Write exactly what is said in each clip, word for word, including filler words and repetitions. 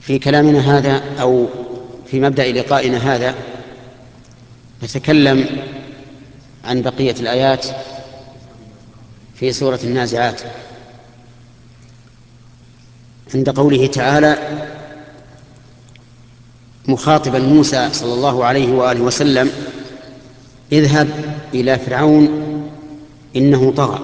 في كلامنا هذا أو في مبدأ لقائنا هذا نتكلم عن بقية الآيات في سورة النازعات عند قوله تعالى مخاطبا موسى صلى الله عليه وآله وسلم: اذهب إلى فرعون إنه طغى.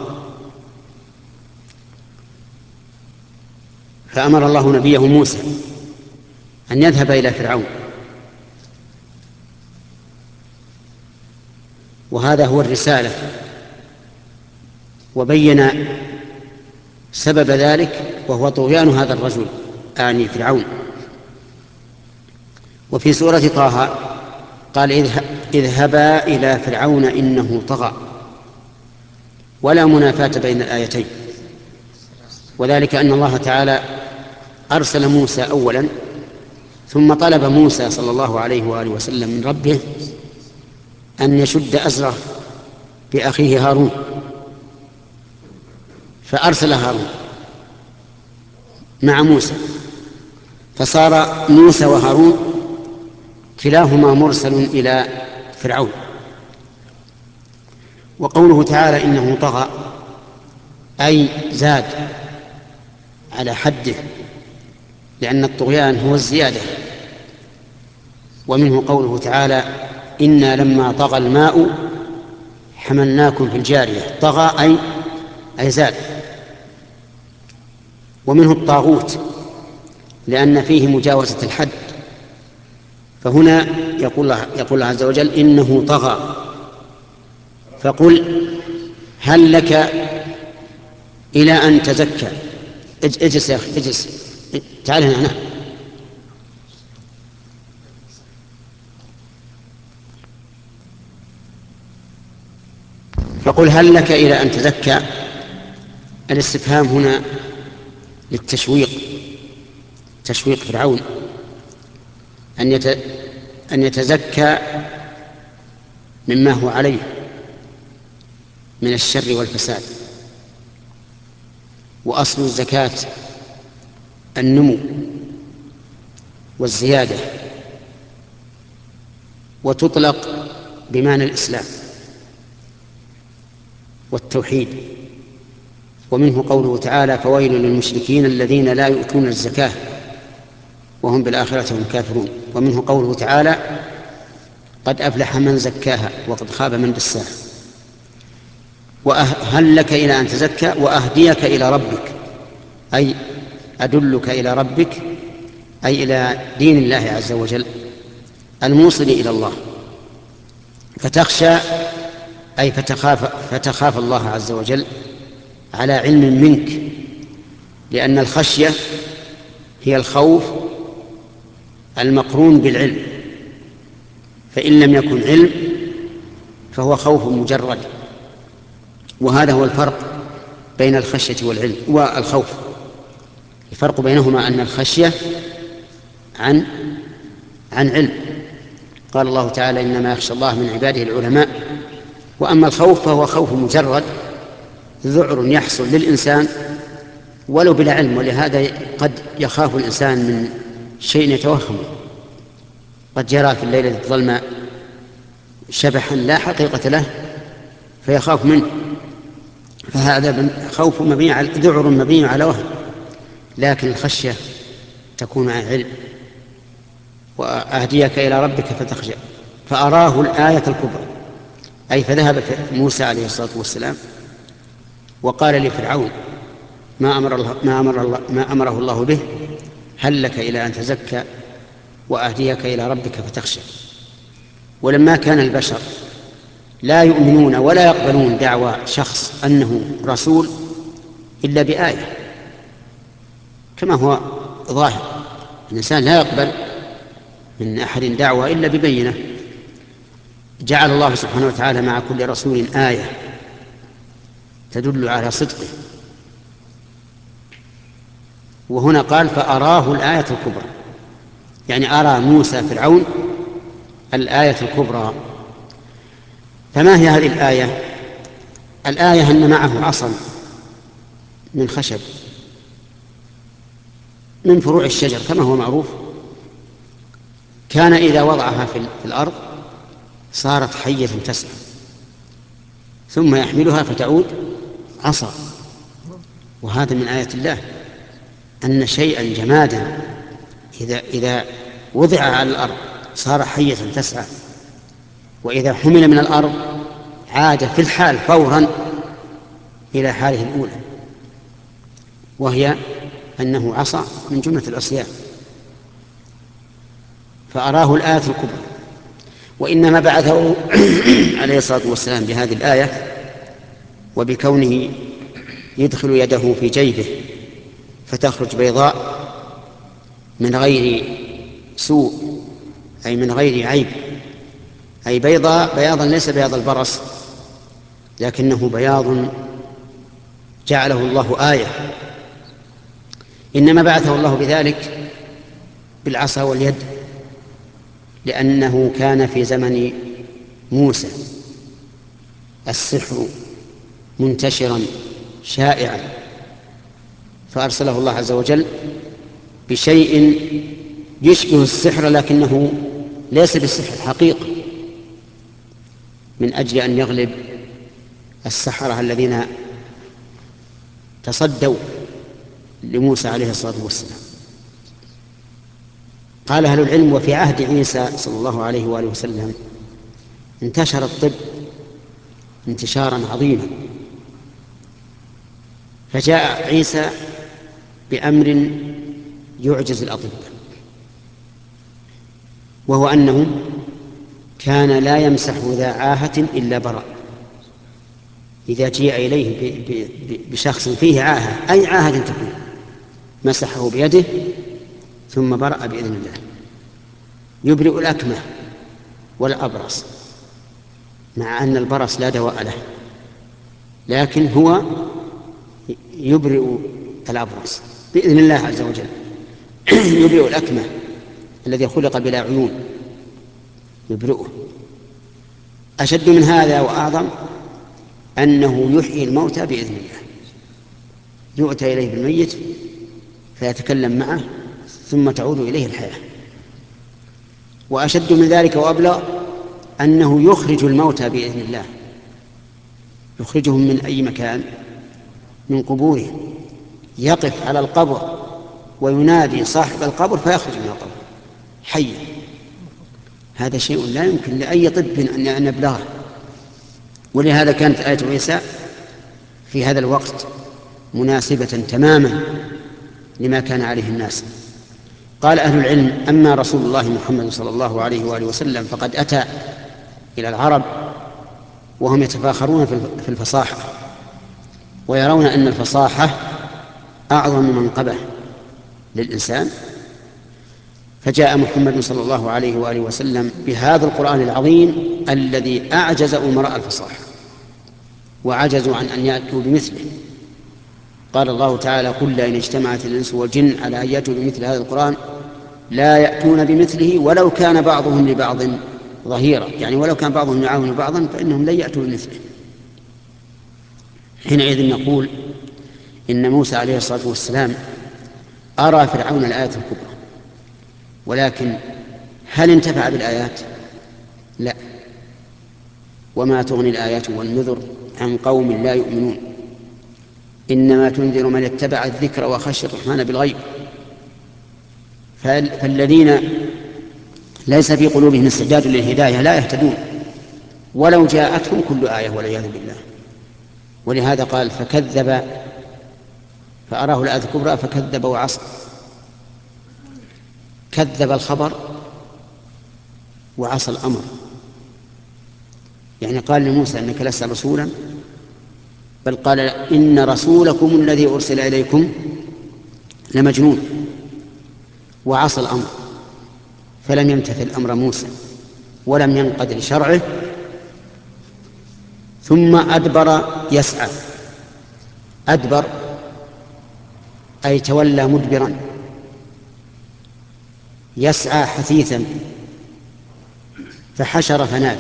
فأمر الله نبيه موسى أن يذهب إلى فرعون، وهذا هو الرسالة، وبين سبب ذلك وهو طغيان هذا الرجل آني فرعون. وفي سورة طه قال: اذهبا إلى فرعون إنه طغى، ولا منافاة بين الآيتين، وذلك أن الله تعالى أرسل موسى أولا، ثم طلب موسى صلى الله عليه وآله وسلم من ربه أن يشد أزره بأخيه هارون، فأرسل هارون مع موسى، فصار موسى وهارون كلاهما مرسل إلى فرعون. وقوله تعالى إنه طغى أي زاد على حده، لأن الطغيان هو الزيادة. ومنه قوله تعالى: إنا لما طغى الماء حملناكم في الجارية. طغى أي أي زاد. ومنه الطاغوت لأن فيه مجاوزة الحد، فهنا يقول الله, يقول الله عز وجل: إنه طغى. فقل هل لك إلى أن تزكى. اجلس يا أخي، اجلس، تعال هنا. فقل هل لك إلى أن تزكى. الاستفهام هنا للتشويق، تشويق فرعون أن أن يتزكى مما هو عليه من الشر والفساد. وأصل الزكاة النمو والزيادة، وتطلق بمعنى الإسلام والتوحيد. ومنه قوله تعالى: فويل للمشركين الذين لا يؤتون الزكاة وهم بالآخرة هم كافرون. ومنه قوله تعالى: قد أفلح من زكاها وقد خاب من دساها. وهل لك إلى أن تزكى وأهديك إلى ربك، أي أدلك إلى ربك، أي إلى دين الله عز وجل الموصل إلى الله، فتخشى أي فتخاف, فتخاف الله عز وجل على علم منك، لأن الخشية هي الخوف المقرون بالعلم، فإن لم يكن علم فهو خوف مجرد. وهذا هو الفرق بين الخشية والعلم والخوف. الفرق بينهما أن الخشية عن عن علم. قال الله تعالى: إنما يخشى الله من عباده العلماء. وأما الخوف فهو خوف مجرد، ذعر يحصل للإنسان ولو بلا علم. ولهذا قد يخاف الإنسان من شيء يتوهمه، قد يرى في الليلة الظلماء شبحا لا حقيقة له فيخاف منه، فهذا خوف مبني على ذعر مبني على وهم. لكن الخشية تكون عن علم. وأهديك إلى ربك فتخشى. فأراه الآية الكبرى، أي فذهب موسى عليه الصلاة والسلام وقال لفرعون ما أمر الله ما أمر الله ما أمره الله به: هل لك إلى أن تزكى وأهديك إلى ربك فتخشى. ولما كان البشر لا يؤمنون ولا يقبلون دعوى شخص أنه رسول إلا بآية، كما هو ظاهر، الإنسان لا يقبل من أحد دعوى إلا ببينة، جعل الله سبحانه وتعالى مع كل رسول آية تدل على صدقه. وهنا قال: فأراه الآية الكبرى، يعني أرى موسى فرعون الآية الكبرى. فما هي هذه الآية؟ الآية أن معه عصا من خشب من فروع الشجر كما هو معروف، كان إذا وضعها في الأرض صارت حية تسعى، ثم يحملها فتعود عصا. وهذا من آيات الله، أن شيئا جمادا إذا, إذا وضع على الأرض صار حية تسعى، وإذا حمل من الأرض عاد في الحال فورا إلى حاله الأولى، وهي أنه عصا من جملة العصيان. فأراه الآية الكبرى. وإنما بعثه عليه الصلاة والسلام بهذه الآية وبكونه يدخل يده في جيبه فتخرج بيضاء من غير سوء، أي من غير عيب، أي بيضاء بياضا ليس بياض البرص، لكنه بياض جعله الله آية. إنما بعثه الله بذلك بالعصا واليد، لأنه كان في زمن موسى السحر منتشرا شائعا، فأرسله الله عز وجل بشيء يشبه السحر لكنه ليس بالسحر الحقيقي، من أجل أن يغلب السحرة الذين تصدوا لموسى عليه الصلاة والسلام. قال أهل العلم: وفي عهد عيسى صلى الله عليه وآله وسلم انتشر الطب انتشارا عظيما، فجاء عيسى بأمر يعجز الأطباء، وهو أنه كان لا يمسح ذا عاهة إلا برأ. إذا جيء إليه بشخص فيه عاهة، أي عاهة تكون، مسحه بيده ثم برأ بإذن الله. يبرئ الأكمة والأبرص، مع أن البرص لا دواء له، لكن هو يبرئ الأبرص بإذن الله عز وجل. يبرئ الأكمة الذي خلق بلا عيون، يبرئه. أشد من هذا وأعظم أنه يحيي الموتى بإذن الله، يؤتى إليه بالميت فيتكلم معه ثم تعود إليه الحياة. وأشد من ذلك وأبلغ أنه يخرج الموتى بإذن الله، يخرجهم من أي مكان، من قبورهم، يقف على القبر وينادي صاحب القبر فيخرج من القبر حيا. هذا شيء لا يمكن لأي طب أن يبلغه. ولهذا كانت آية عيسى في هذا الوقت مناسبة تماما لما كان عليه الناس. قال أهل العلم: أما رسول الله محمد صلى الله عليه وآله وسلم فقد أتى إلى العرب وهم يتفاخرون في الفصاحة، ويرون أن الفصاحة أعظم منقبة للإنسان، فجاء محمد صلى الله عليه وآله وسلم بهذا القرآن العظيم الذي أعجز أمراء الفصاحة وعجزوا عن أن يأتوا بمثله. قال الله تعالى: قل لئن اجتمعت الإنس والجن على أن يأتوا بمثل هذا القرآن لا يأتون بمثله ولو كان بعضهم لبعض ظهيرا، يعني ولو كان بعضهم يعاون بعضا فإنهم لن يأتوا بمثله. حينئذ نقول إن موسى عليه الصلاة والسلام أرى فرعون الآيات الكبرى، ولكن هل انتفع بالآيات؟ لا. وما تغني الآيات والنذر عن قوم لا يؤمنون، إنما تنذر من اتبع الذكر وخشي الرحمن بالغيب. فالذين ليس في قلوبهم استعداد للهداية لا يهتدون ولو جاءتهم كل آية والعياذ بالله. ولهذا قال: فكذب فأراه الآية الكبرى فكذب وعصى. كذب الخبر وعصى الأمر، يعني قال لموسى: إنك لست رسولا، بل قال: إن رسولكم الذي أرسل إليكم لمجنون. وعصى الأمر فلم يمتثل أمر موسى ولم ينقد لشرعه، ثم أدبر يسعى. أدبر أي تولى مدبرا، يسعى حثيثا، فحشر فنادى.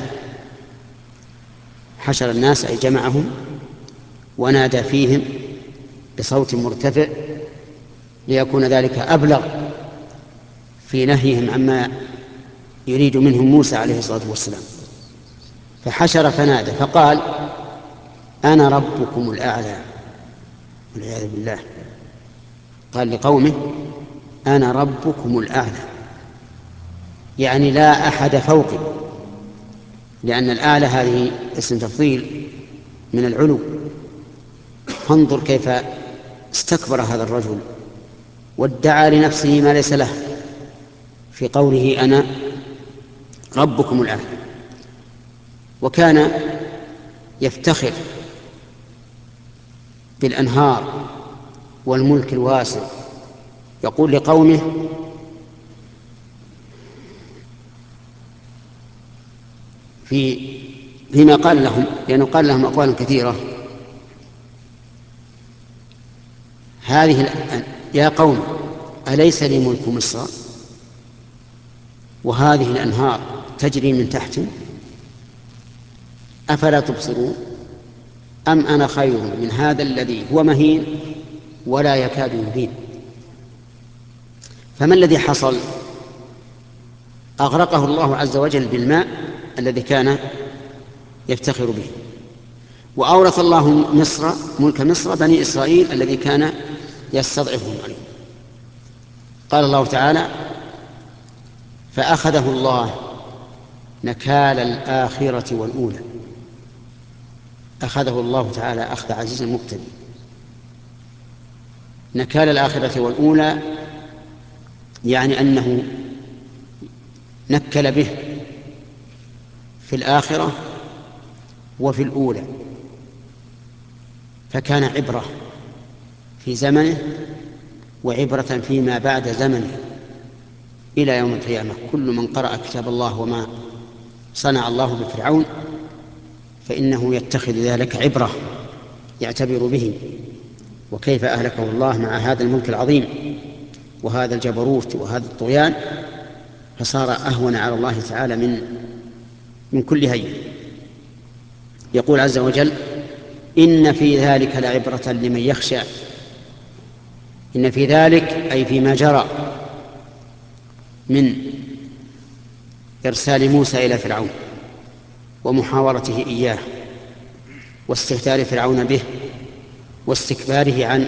حشر الناس أي جمعهم ونادى فيهم بصوت مرتفع ليكون ذلك أبلغ في نهيهم عما يريد منهم موسى عليه الصلاة والسلام. فحشر فنادى فقال أنا ربكم الأعلى، والعياذ بالله. قال لقومه أنا ربكم الأعلى، يعني لا أحد فوقي، لأن الأعلى هذه اسم تفضيل من العلو. فانظر كيف استكبر هذا الرجل وادعى لنفسه ما ليس له في قوله أنا ربكم الأعلى. وكان يفتخر بالأنهار والملك الواسع، يقول لقومه في فيما قال لهم، لأنه قال لهم أقوالا كثيرة، هذه يا قوم أليس لي ملك مصر وهذه الأنهار تجري من تحتي أفلا تبصرون أم أنا خير من هذا الذي هو مهين ولا يكاد يبين. فما الذي حصل؟ أغرقه الله عز وجل بالماء الذي كان يفتخر به، وأورث الله مصر ملك مصر بني إسرائيل الذي كان يستضعفهم عليه. قال الله تعالى فأخذه الله نكال الآخرة والأولى. أخذه الله تعالى أخذ عزيز مقتدر. نكال الآخرة والأولى يعني أنه نكل به في الآخرة وفي الأولى، فكان عبرة في زمنه وعبرة فيما بعد زمنه إلى يوم القيامة. كل من قرأ كتاب الله وما صنع الله بفرعون فإنه يتخذ ذلك عبرة يعتبر به، وكيف أهلكه الله مع هذا الملك العظيم وهذا الجبروت وهذا الطغيان، فصار أهون على الله تعالى من من كل هين. يقول عز وجل إن في ذلك لعبرة لمن يخشى. إن في ذلك أي فيما جرى من إرسال موسى إلى فرعون ومحاورته إياه واستهتار فرعون به واستكباره عن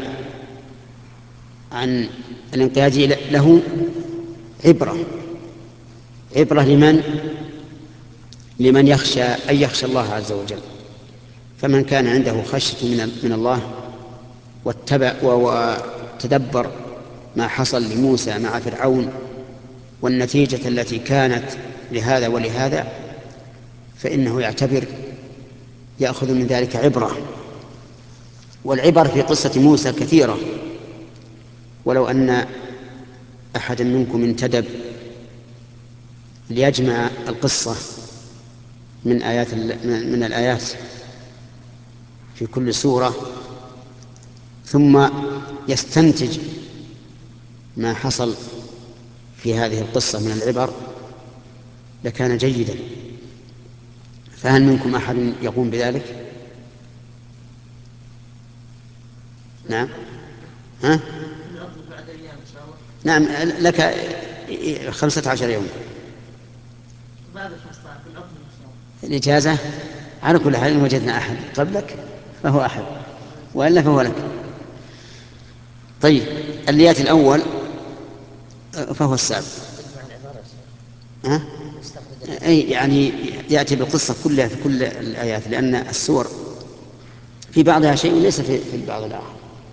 عن الانقياد له عبرة. عبرة لمن؟ لمن يخشى أن يخشى الله عز وجل. فمن كان عنده خشية من من الله واتبع وتدبر ما حصل لموسى مع فرعون والنتيجة التي كانت لهذا ولهذا، فإنه يعتبر يأخذ من ذلك عبرة. والعبر في قصة موسى كثيرة، ولو أن أحدا منكم انتدب ليجمع القصة من آيات من الآيات في كل سورة ثم يستنتج ما حصل في هذه القصة من العبر لكان جيدا. فهل منكم أحد يقوم بذلك؟ نعم. ها؟ نعم لك خمسة عشر يوم الإجازة. على كل حال إن وجدنا أحد قبلك فهو أحد وإلا فهو لك. طيب اللي يأتي الأول فهو السابق. ها؟ أي يعني يأتي بالقصة كلها في كل الآيات، لأن السور في بعضها شيء ليس في البعض الآخر،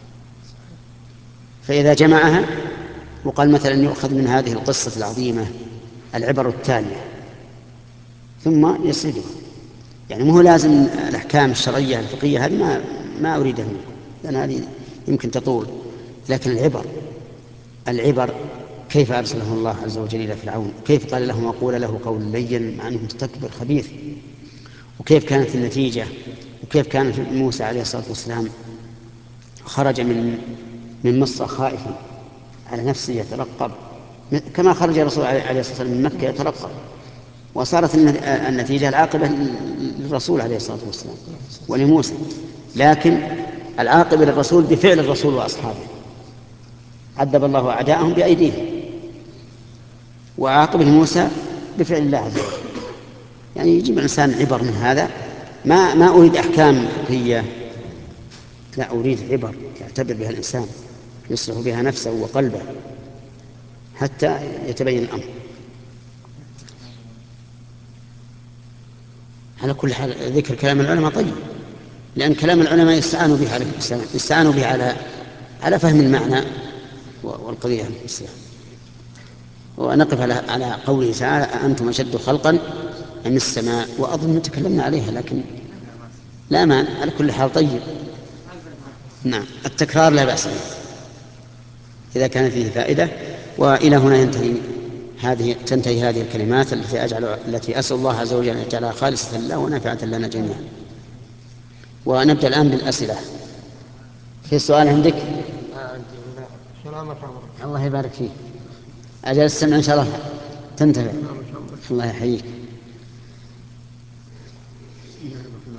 فإذا جمعها وقال مثلا يؤخذ من هذه القصة العظيمة العبر التالية ثم يسردها، يعني مو لازم الأحكام الشرعية الفقهية هذه ما ما أريدها منكم لأن هذه يمكن تطول، لكن العبر العبر كيف أرسله الله عز وجل إلى فرعون، كيف قال له وقول له قول لين مع أنه مستكبر خبيث، وكيف كانت النتيجة، وكيف كان موسى عليه الصلاة والسلام خرج من من مصر خائفا على نفسه يترقب كما خرج الرسول عليه الصلاة والسلام من مكة يترقب، وصارت النتيجة العاقبة للرسول عليه الصلاة والسلام ولموسى، لكن العاقبة للرسول بفعل الرسول وأصحابه. عذب الله أعداءهم بأيديهم، وعاقبه موسى بفعل الله عز وجل. يعني يجيب الإنسان عبر من هذا. ما ما أريد أحكام فقهية، لا، أريد عبر يعتبر بها الإنسان، يصلح بها نفسه وقلبه حتى يتبين الأمر. على كل حال ذكر كلام العلماء طيب، لأن كلام العلماء يستعانوا به على الإسلام، يستعانوا به على على فهم المعنى والقضية على الإسلام. ونقف على على قوله تعالى: أأنتم أشد خلقا أم السماء. وأظن تكلمنا عليها، لكن لا مانع، على كل حال طيب. نعم، التكرار لا بأس به إذا كان فيه فائدة. وإلى هنا ينتهي هذه تنتهي هذه الكلمات التي أجعل التي أسأل الله عز وجل أن يجعلها خالصة لله ونافعة لنا جميعا. ونبدأ الآن بالأسئلة. في سؤال عندك؟ الله يبارك فيك. أجل السمع إن شاء الله تنتبه. الله يحييك.